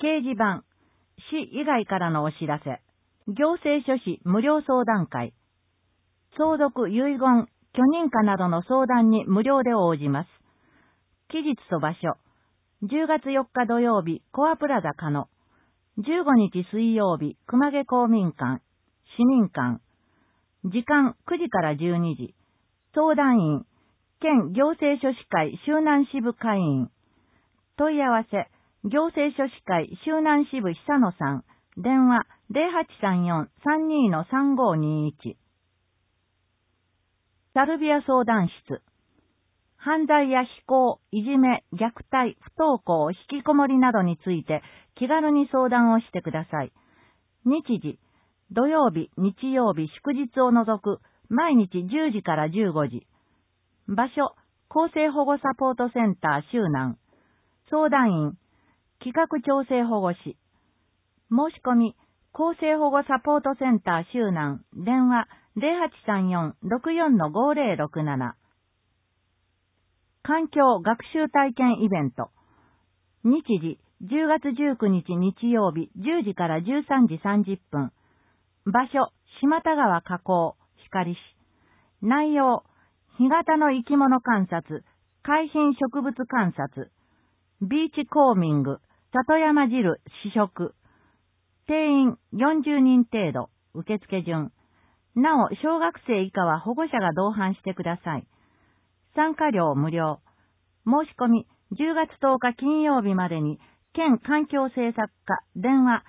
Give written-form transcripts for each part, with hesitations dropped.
掲示板、市以外からのお知らせ、行政書士無料相談会、相続、遺言、許認可などの相談に無料で応じます。期日と場所、10月4日土曜日、コアプラザ加野、15日水曜日、熊毛公民館、市民館、時間9時から12時、相談員、県行政書士会周南支部会員、問い合わせ、行政書士会周南支部久野さん、電話0834-32-3521。サルビア相談室。犯罪や非行、いじめ、虐待、不登校、引きこもりなどについて気軽に相談をしてください。日時、土曜日、日曜日、祝日を除く、毎日10時から15時。場所、更生保護サポートセンター周南。相談員、企画調整保護士。申し込み、更生保護サポートセンター周南。電話0834-64-5067。環境学習体験イベント。日時、10月19日日曜日10時から13時30分。場所、島田川河口、光市。内容、干潟の生き物観察、海浜植物観察、ビーチコーミング、里山汁試食。定員40人程度、受付順。なお、小学生以下は保護者が同伴してください。参加料無料。申し込み、10月10日金曜日までに、県環境政策課、電話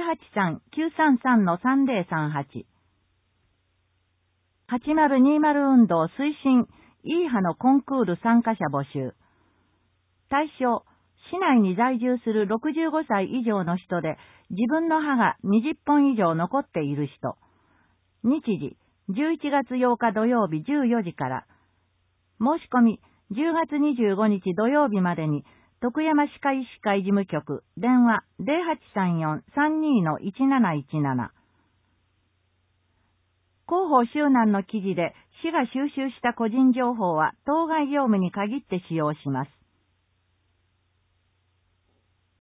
083-933-3038。8020運動推進、いい派のコンクール参加者募集。対象、市内に在住する65歳以上の人で、自分の歯が20本以上残っている人。日時、11月8日土曜日14時から。申し込み、10月25日土曜日までに、徳山歯科医師会事務局、電話0834-32-1717。広報周南の記事で、市が収集した個人情報は当該業務に限って使用します。